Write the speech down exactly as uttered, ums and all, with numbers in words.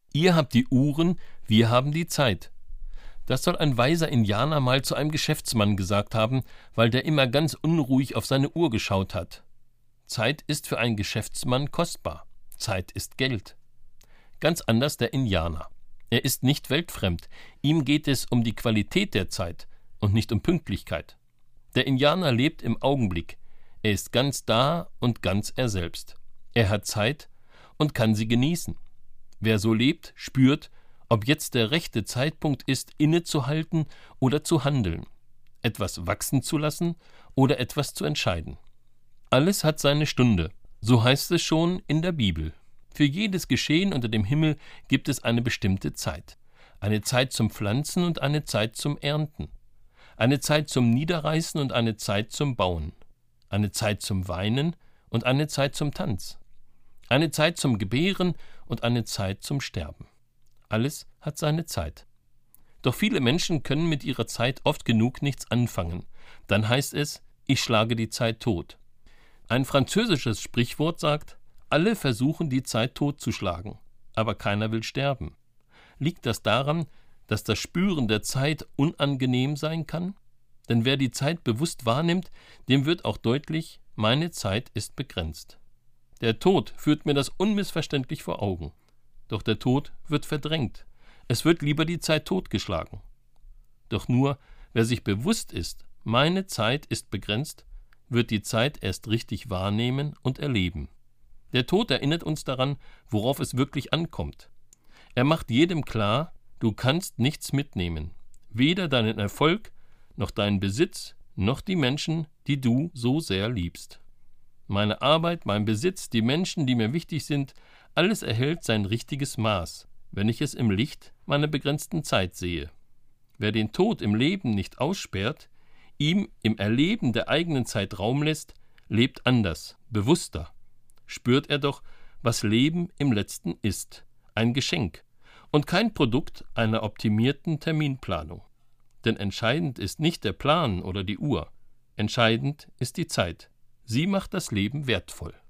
Ihr habt die Uhren, wir haben die Zeit. Das soll ein weiser Indianer mal zu einem Geschäftsmann gesagt haben, weil der immer ganz unruhig auf seine Uhr geschaut hat. Zeit ist für einen Geschäftsmann kostbar. Zeit ist Geld. Ganz anders der Indianer. Er ist nicht weltfremd. Ihm geht es um die Qualität der Zeit und nicht um Pünktlichkeit. Der Indianer lebt im Augenblick. Er ist ganz da und ganz er selbst. Er hat Zeit und kann sie genießen. Wer so lebt, spürt, ob jetzt der rechte Zeitpunkt ist, innezuhalten oder zu handeln, etwas wachsen zu lassen oder etwas zu entscheiden. Alles hat seine Stunde, so heißt es schon in der Bibel. Für jedes Geschehen unter dem Himmel gibt es eine bestimmte Zeit. Eine Zeit zum Pflanzen und eine Zeit zum Ernten. Eine Zeit zum Niederreißen und eine Zeit zum Bauen. Eine Zeit zum Weinen und eine Zeit zum Tanz. Eine Zeit zum Gebären und eine Zeit zum Sterben. Alles hat seine Zeit. Doch viele Menschen können mit ihrer Zeit oft genug nichts anfangen. Dann heißt es, ich schlage die Zeit tot. Ein französisches Sprichwort sagt, alle versuchen die Zeit totzuschlagen, aber keiner will sterben. Liegt das daran, dass das Spüren der Zeit unangenehm sein kann? Denn wer die Zeit bewusst wahrnimmt, dem wird auch deutlich, meine Zeit ist begrenzt. Der Tod führt mir das unmissverständlich vor Augen. Doch der Tod wird verdrängt. Es wird lieber die Zeit totgeschlagen. Doch nur, wer sich bewusst ist, meine Zeit ist begrenzt, wird die Zeit erst richtig wahrnehmen und erleben. Der Tod erinnert uns daran, worauf es wirklich ankommt. Er macht jedem klar, du kannst nichts mitnehmen. Weder deinen Erfolg, noch deinen Besitz, noch die Menschen, die du so sehr liebst. Meine Arbeit, mein Besitz, die Menschen, die mir wichtig sind, alles erhält sein richtiges Maß, wenn ich es im Licht meiner begrenzten Zeit sehe. Wer den Tod im Leben nicht aussperrt, ihm im Erleben der eigenen Zeit Raum lässt, lebt anders, bewusster. Spürt er doch, was Leben im Letzten ist, ein Geschenk und kein Produkt einer optimierten Terminplanung. Denn entscheidend ist nicht der Plan oder die Uhr, entscheidend ist die Zeit. Sie macht das Leben wertvoll.